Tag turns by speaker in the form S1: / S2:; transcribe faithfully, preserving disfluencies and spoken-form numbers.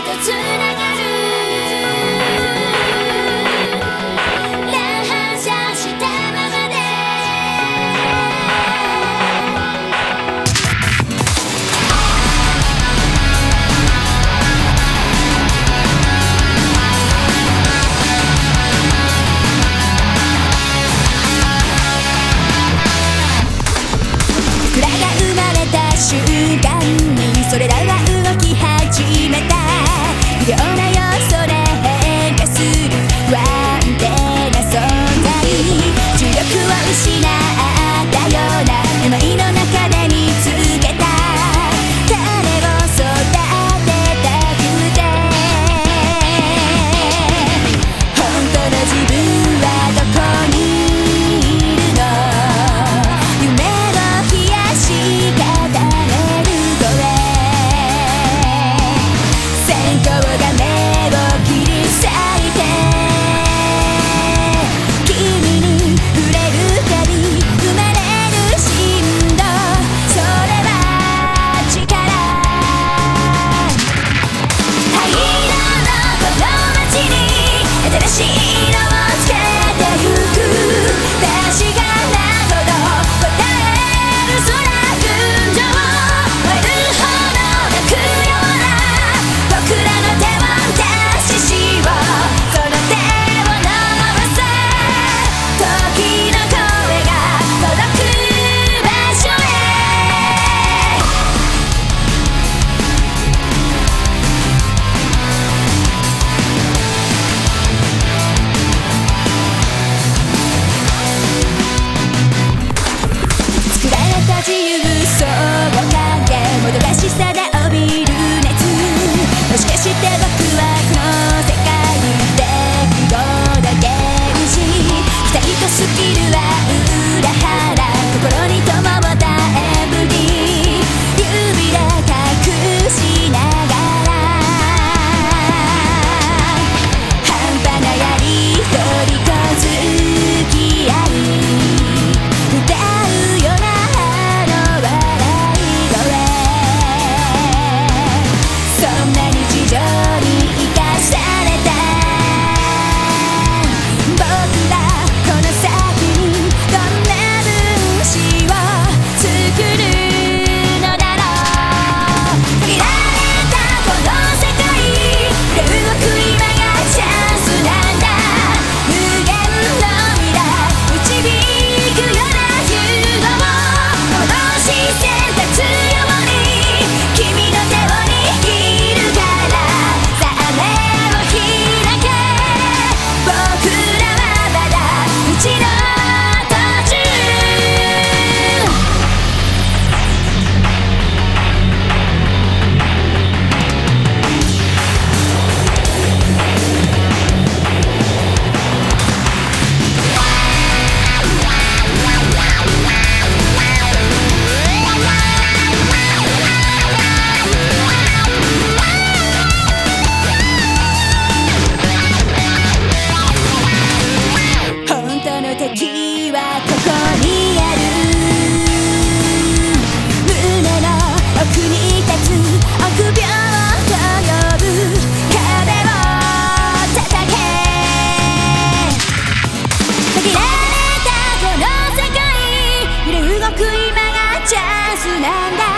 S1: とつながる乱反射したままで僕らが生まれた瞬間にそれらは動き始めた微妙な要素で変化する不安定な存在重力を失ったようなめまいの中で見つけた種を育てたくて本当の自分はどこにいるの夢を冷やし固める声線香が目を切り裂いて君に触れるたび生まれる振動それは力灰色のこの街に新しい色をつけてゆく確かなほど答える空群青燃える炎がくような僕らの手を出ししようその手を伸ばせ時の声が届く場所へ作られた自由そう影もどかしさで帯びる熱もしかして僕はこの世界に適合だけにし期待とスキルは裏腹心に友をたえぶり指で隠しながら半端なやりとりと付き合い歌うようなあの笑い声そんな日常に生かされた僕らこの先にどんな分子を作るのだろう限られたこの世界で動く今がチャンスなんだ無限の未来導くような融合戻し選択ように君の手を握るからさあ目を開け僕らはまだ道の途中本当の敵はここにある胸の奥に立つ臆病と呼ぶ壁を叩け限られたこの世界揺れ動く今がチャンスなんだ